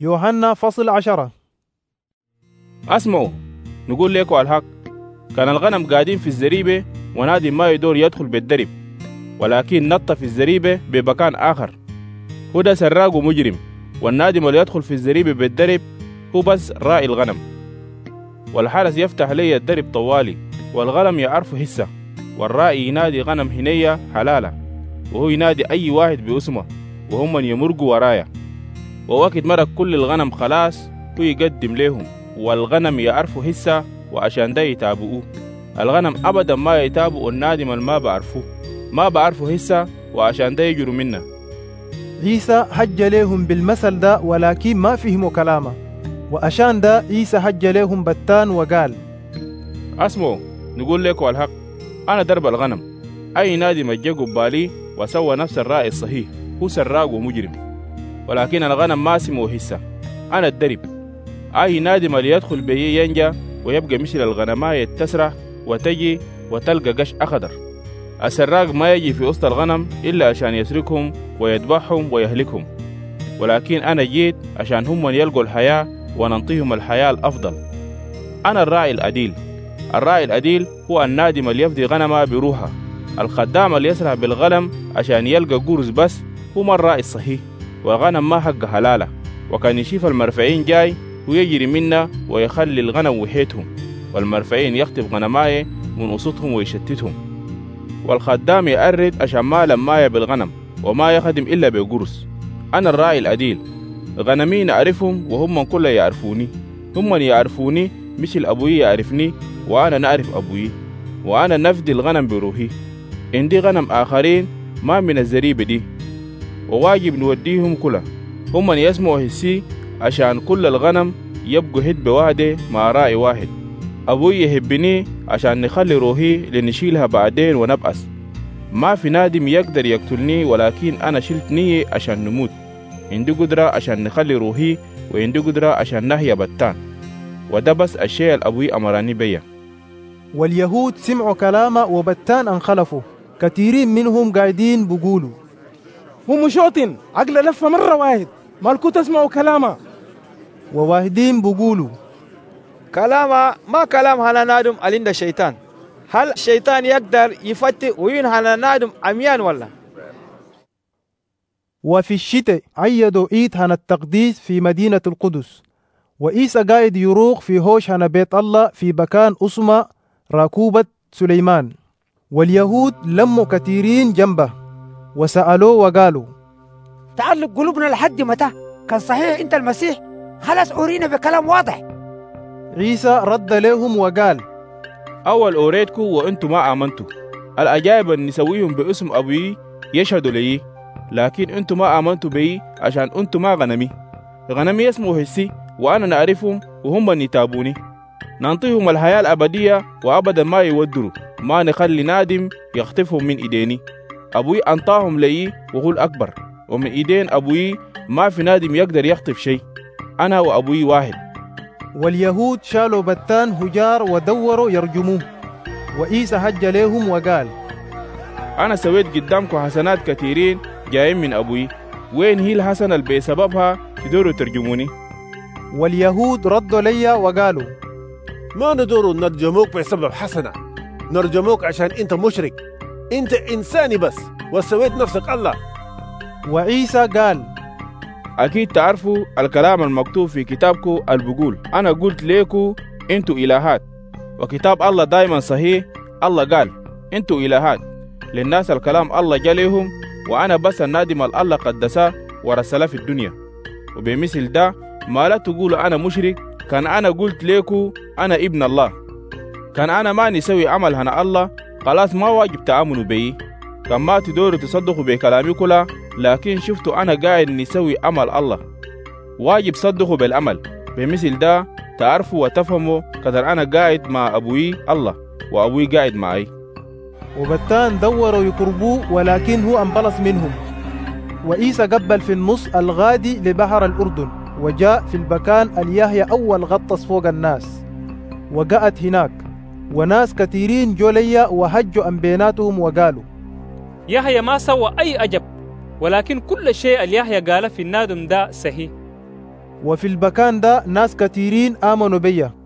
يوحنا فصل 10. اسمعوا، نقول لكم الحق. كان الغنم قاعدين في الزريبة ونادم ما يدور يدخل بالدرب، ولكن نط في الزريبة بمكان آخر. هو ده سراق ومجرم، والنادم اللي يدخل في الزريبة بالدرب هو بس راعي الغنم. والحارس يفتح لي الدرب طوالي، والغنم يعرف هسه، والراعي ينادي غنم هنية حلالة، وهو ينادي أي واحد باسمه وهم يمرقوا ورايا. ووقت مرق كل الغنم خلاص هو يقدم لهم، والغنم يعرفوا هسه وعشان ده يتابعوه. الغنم أبدا ما يتابعوا النادم ما بعرفوا هسه وعشان ده يجروا منه. عيسى حج لهم بالمثل ده ولكن ما فهموا كلامه، وعشان ده عيسى حج لهم بتان وقال: اسمعوا، نقول لكم الحق. أنا درب الغنم. أي نادم جا قبالي وسوى نفس الرأي الصحيح هو سراق ومجرم، ولكن الغنم ما سموا هسه. أنا الدرب. أي نادم اللي يدخل بي ينجا ويبقى مثل الغنماية تسرح وتجي وتلقى قش أخضر. السراق ما يجي في وسط الغنم إلا عشان يسرقهم ويذبحهم ويهلكهم، ولكن أنا جيت عشان هم يلقوا الحياة وننطيهم الحياة الأفضل. أنا الراعي العديل. الراعي العديل هو النادم اللي يفدي غنمه بروحه. الخدام اللي يسرح بالغنم عشان يلقى قرص بس هو الراعي الصحيح، والغنم ما حق حلالة، وكان يشوف المرفعين جاي ويجري منا ويخلي الغنم وحيتهم، والمرفعين يخطف غنمايه من وسطهم ويشتتهم. والخدام يأرد عشان ما لمايه بالغنم وما يخدم إلا بقرص. أنا الراعي العديل. غنمين أعرفهم وهم كل يعرفوني. هم يعرفوني مثل أبوي يعرفني وأنا نعرف أبوي، وأنا نفدي الغنم بروحي. عندي غنم آخرين ما من الزريبة دي، وواجب نوديهم كلها. هم يسمعوا هسي عشان كل الغنم يبقوا هد بواحدة مع راعي واحد. أبوي يحبني عشان نخلي روحي لنشيلها بعدين ونبأس. ما في نادم يقدر يقتلني، ولكن أنا شلت نية عشان نموت. عندي قدرة عشان نخلي روحي، وعندي قدرة عشان نحيا بتان. وده بس الشيء الأبوي أمراني بيا. واليهود سمعوا كلامه وبتان انخلفوا، كثيرين منهم قاعدين بيقولوا: هم شوطن عقل لفة مرة واحد، مالكو تسمعوا كلامه. وواحدين بيقولوا: كلامه ما كلام هنا نادم عند الشيطان. هل الشيطان يقدر يفتي وينهى نادم عميان ولا؟ وفي الشتاء عيدوا عيد هنا التقديس في مدينة القدس، وعيسى قاعد يروق في هوش هنا بيت الله في مكان اسمه راكوبة سليمان. واليهود لموا كثيرين جنبه وسألوه وقالوا: تعلق قلوبنا لحد متى؟ كان صحيح انت المسيح؟ خلاص أورينا بكلام واضح. عيسى رد لهم وقال: أول أوريتكم وأنتم ما آمنتوا. الأجائب اللي نسويهم باسم أبوي يشهدوا لي، لكن أنتم ما آمنتوا بي عشان أنتم ما غنمي اسمه هسي، وأنا نعرفهم وهم يتابوني. ننطيهم الحياة الأبدية وأبدا ما يودروا، ما نخلي نادم يخطفهم من إيديني. أبوي أنطاهم لي وهو الأكبر، ومن إيدين أبوي ما في نادم يقدر يخطف شيء. أنا وأبوي واحد. واليهود شالوا بتان هجار ودوروا يرجموه، وعيسى هج لهم وقال: أنا سويت قدامكم حسنات كثيرين جايين من أبوي، وين هي الحسنة اللي بسببها تدوروا ترجموني؟ واليهود ردوا لي وقالوا: ما ندور نرجموك بسبب حسنة، نرجموك عشان انت مشرك، انت انساني بس وسويت نفسك الله. وعيسى قال: أكيد تعرفوا الكلام المكتوب في كتابكم البقول أنا قلت ليكم انتوا إلهات، وكتاب الله دايما صحيح. الله قال انتوا إلهات للناس الكلام الله جاليهم، وأنا بس النادم الله قدساه ورسله في الدنيا. وبمثل ده ما لا تقولوا أنا مشرك. كان أنا قلت ليكم أنا ابن الله. كان أنا ما نسوي عمل هنا الله، خلاص ما واجب تآمنوا بي. كان ما تدوروا تصدقوا بكلامي كله، لكن شفتوا أنا قاعد نسوي عمل الله، واجب صدقوا بالعمل. بمثل ده تعرفوا وتفهموا قدر أنا قاعد مع أبوي الله وأبوي قاعد معي. وبتان دوروا يقربوه، ولكن هو انبلص منهم. وعيسى قبل في النص الغادي لبحر الأردن، وجاء في المكان اليهيا أول غطس فوق الناس، وقعت هناك. وناس كثيرين جوليا وهجوا عن بيناتهم وقالوا: يحيى ما سوى أي أجب، ولكن كل شيء اليحيى قال في النادم ده صحيح. وفي المكان ده ناس كثيرين آمنوا بيا.